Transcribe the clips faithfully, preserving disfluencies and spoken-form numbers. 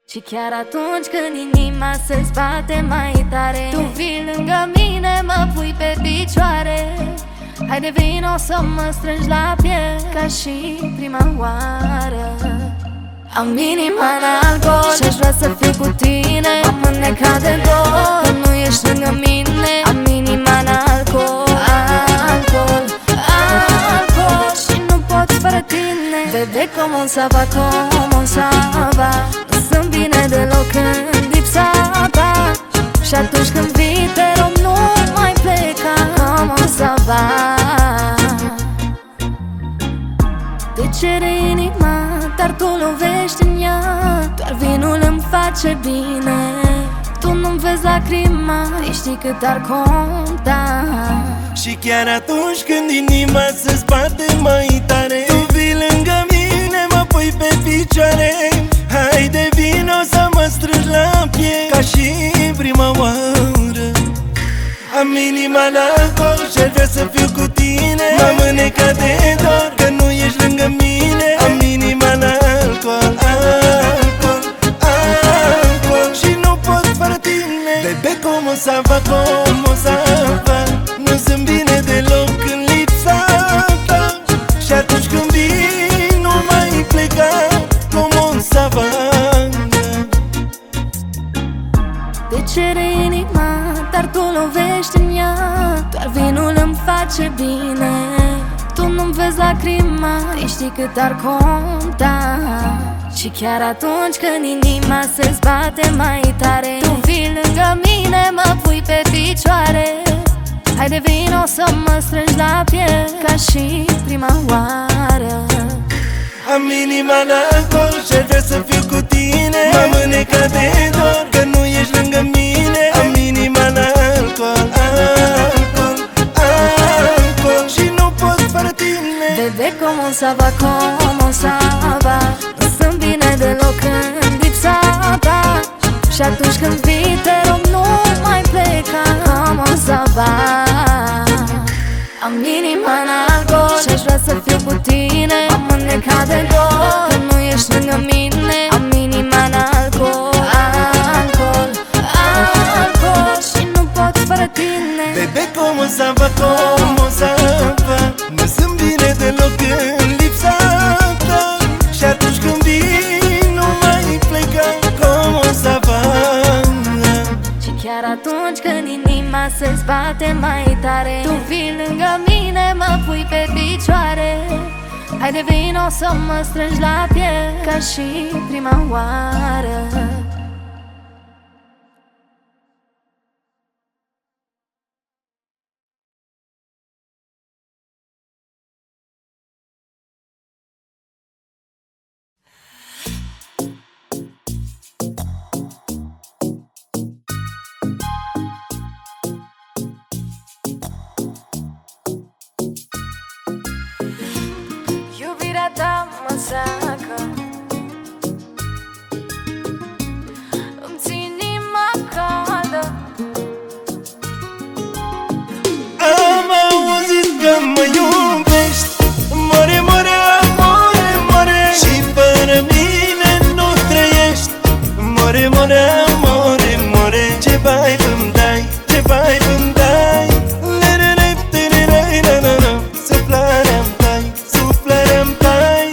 Și chiar atunci când inima se bate mai tare, tu vii lângă mine, mă pui pe picioare. Haide vino să mă strângi la piept, ca și prima oară. Am inima în alcool și-aș vrea să fiu cu tine. Am înnecat de dor că nu ești lângă mine. Am inima în alcool, alcool, alcool și nu pot fără tine. Bebe, como ça va, como ça va. Nu sunt bine deloc în lipsa ta. Și atunci când vii, te rog, nu mai pleca. Como ça va. Te cere inima, dar tu lovești în ea. Doar vinul îmi face bine. Tu nu-mi vezi lacrima, știi cât ar conta. Și chiar atunci când inima se bate mai tare, tu vii lângă mine, mă pui pe picioare. Haide vino să mă strângi la piept, ca și prima oară. Am inima la alcool și-ar vrea să fiu cu tine. M-am înnecat de dor că nu ești lângă mine. Am inima la alcool, alcool, alcool și nu pot fără tine. Bebe, como ça va, como ça va. Nu sunt bine deloc în lipsa ta. Și atunci când vii, nu mai pleca. Como ça va. Te cere inima, dar tu lovești în ea. Doar vinul îmi face bine. Tu nu-mi vezi lacrima, știi cât ar conta. Și chiar atunci când inima se bate mai tare, tu vii lângă mine, mă pui pe picioare. Haide vino să mă strângi la piept, ca și prima oară. Am inima la alcool și-ar vrea să fiu cu tine. M-am înnecat de dor că nu ești lângă mine. Am inima la alcool, alcool, alcool și nu pot fără tine. Bebe, como ça va, como ça va. Nu sunt bine deloc în lipsa ta. Și atunci când vii, te rog, nu mai pleca. Como ça va. Am inima în alcool și-aș vrea să fiu cu tine. Am înnecat de dor că nu ești lângă mine. Am inima în alcool, alcool, alcool și nu pot fără tine. Bebe, como ça va, como ça va. Nu sunt bine deloc în lipsa ta. Și atunci când vii, nu mai pleca. Como ça va. Și chiar atunci când inima se bate mai tare, tu vii lângă mine, mă pui pe picioare. Haide vino să mă strângi la piept, ca și prima oară. Iubirea ta mă înseacă, îmi țin inima caldă. Am auzit că mă iubești. More, more, amore, more. Și fără mine nu trăiești. More, more, amore, more. Ce bai îmi dai, ce bai îmi dai. Suflarea-mi dai, suflarea-mi dai.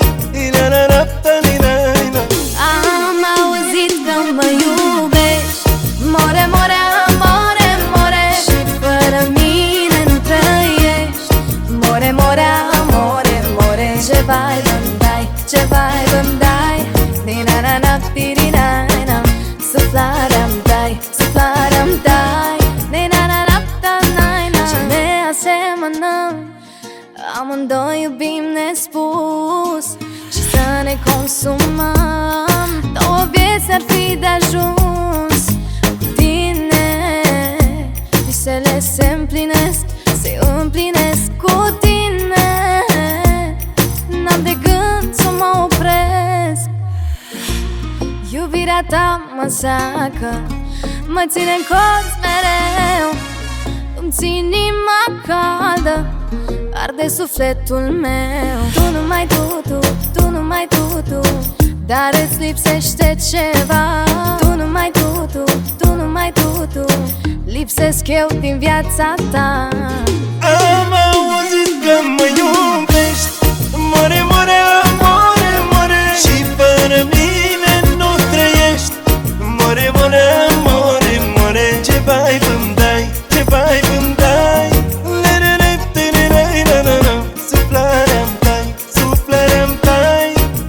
Am auzit că mă iubești. More, more, amore, more. Și fără mine nu trăiești. More, more, amore, more. Ce vibe îmi dai, ce vibe îmi dai. Di-na-na-na, di-di-na-na. Suflarea-mi dai, suflarea-mi dai. Di-na-na-na, da-na-na. Ce ne asemănăm, amândoi iubim nespus. Și să ne consumăm, două vieți ar fi de ajuns. Cu tine visele se împlinesc, se împlinesc cu tine. N-am de gând să mă opresc. Iubirea ta mă seacă, mă ține în colț mereu. Îmi țin inima caldă, arde sufletul meu. Tu numai tu, tu, tu numai tu, tu. dar îți lipsește ceva. Tu numai tu, tu, tu numai tu, tu lipsesc eu din viața ta. Am auzit că mă iubești, more, more, more, more, și fără mine nu trăiești. More, more, more, more, ce bai îmi dai, ce bai îmi dai. Suflarea-mi dai, suflarea-mi dai.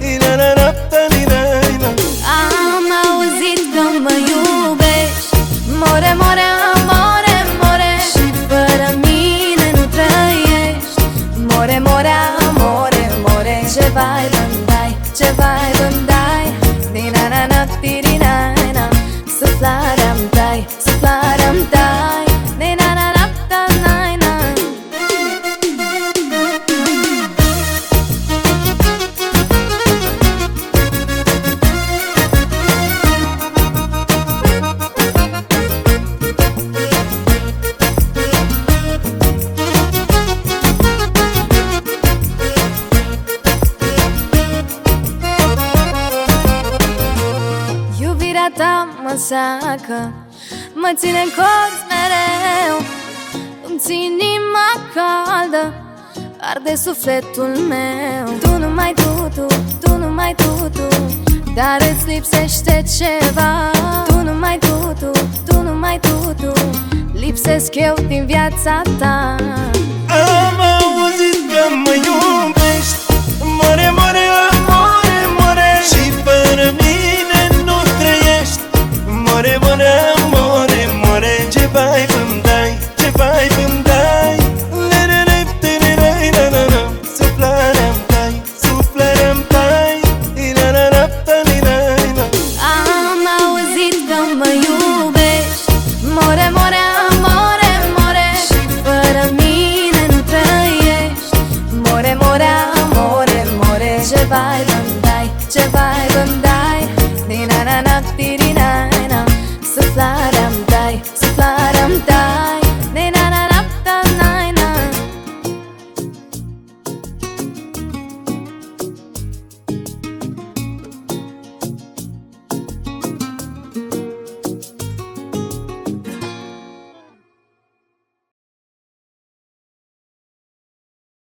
Am auzit că mă iubești, more, more, more, more, și fără mine nu trăiești. More, more, more, more, ce bai îmi dai, ce bai îmi dai. Di-na-na-na, di-di-na-na. Suflarea-mi dai, suflarea-mi dai. Di-na-na-na, da-na-na. Iubirea ta mă seacă, mă ține în colț mereu. Îmi ții inima caldă, arde sufletul meu. Tu numai tu, tu, tu numai tu, tu, dar îți lipsește ceva. Tu numai tu, tu, tu numai tu, tu lipsesc eu din viața ta. Am auzit că mă iubești, more, more, more, more, și fără mine nu trăiești. More, more, more, more, ce bai îmi dai, ce bai îmi dai. Suflarea-mi dai, suflarea-mi dai. Am auzit că mă iubești, more, more, more, more, și fără mine nu trăiești. More, more, more, more, ce bai